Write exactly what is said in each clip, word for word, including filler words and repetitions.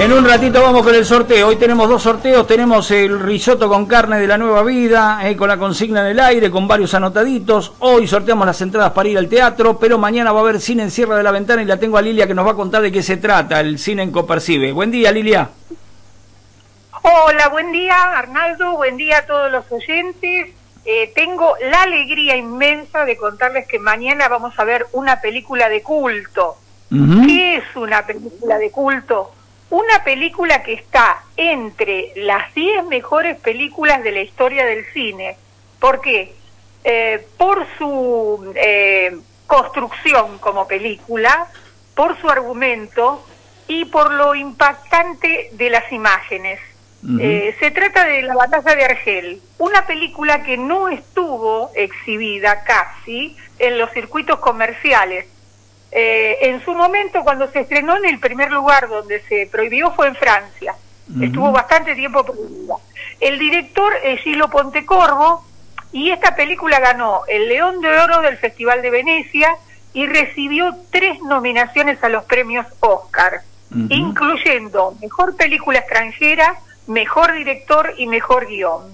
En un ratito vamos con el sorteo. Hoy tenemos dos sorteos. Tenemos el risotto con carne de la Nueva Vida, eh, con la consigna en el aire, con varios anotaditos. Hoy sorteamos las entradas para ir al teatro, pero mañana va a haber cine en Sierra de la Ventana y la tengo a Lilia que nos va a contar de qué se trata el cine en Copercibe. Buen día, Lilia. Hola, buen día, Arnaldo. Buen día a todos los oyentes. Eh, tengo la alegría inmensa de contarles que mañana vamos a ver una película de culto. Uh-huh. ¿Qué es una película de culto? Una película que está entre las diez mejores películas de la historia del cine. ¿Por qué? Eh, por su eh, construcción como película, por su argumento y por lo impactante de las imágenes. Uh-huh. Eh, se trata de La Batalla de Argel, una película que no estuvo exhibida casi en los circuitos comerciales. Eh, en su momento, cuando se estrenó, en el primer lugar donde se prohibió fue en Francia. Uh-huh. Estuvo bastante tiempo prohibida. El director es Gillo Pontecorvo, y esta película ganó el León de Oro del Festival de Venecia y recibió tres nominaciones a los premios Oscar, uh-huh, incluyendo Mejor Película Extranjera, Mejor Director y Mejor Guión.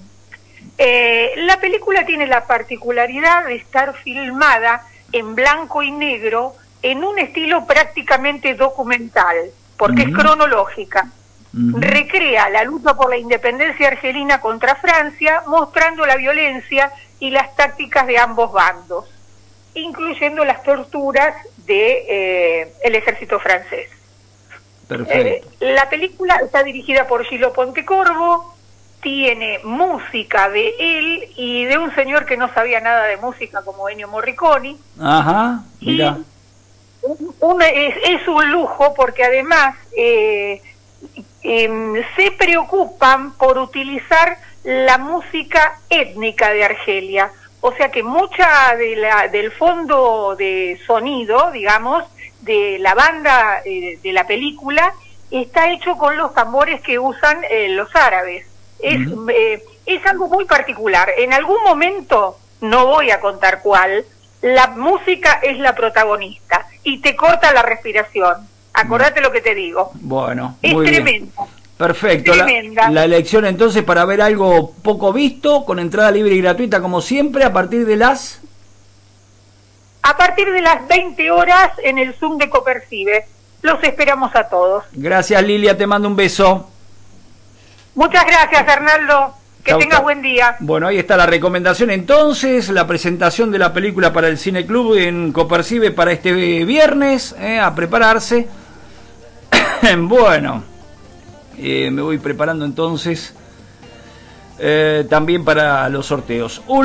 Eh, la película tiene la particularidad de estar filmada en blanco y negro, en un estilo prácticamente documental, porque uh-huh, es cronológica. Uh-huh. Recrea la lucha por la independencia argelina contra Francia, mostrando la violencia y las tácticas de ambos bandos, incluyendo las torturas de eh, el ejército francés. Perfecto. Eh, la película está dirigida por Gillo Pontecorvo, tiene música de él y de un señor que no sabía nada de música como Ennio Morricone. Ajá, mira. Un, es, es un lujo porque además eh, eh, se preocupan por utilizar la música étnica de Argelia, o sea que mucha de la, del fondo de sonido, digamos, de la banda eh, de la película está hecho con los tambores que usan eh, los árabes. Es, uh-huh, eh, es algo muy particular. En algún momento, no voy a contar cuál, la música es la protagonista y te corta la respiración. Acordate lo que te digo. Bueno, es muy tremenda. Bien. Perfecto. Tremenda. La, la elección entonces para ver algo poco visto, con entrada libre y gratuita como siempre, a partir de las... A partir de las veinte horas en el Zoom de Copercibe. Los esperamos a todos. Gracias, Lilia, te mando un beso. Muchas gracias, Arnaldo. Que tengas buen día. Bueno, ahí está la recomendación entonces, la presentación de la película para el Cine Club en Copercibe para este viernes, eh, a prepararse. Bueno, eh, me voy preparando entonces eh, también para los sorteos.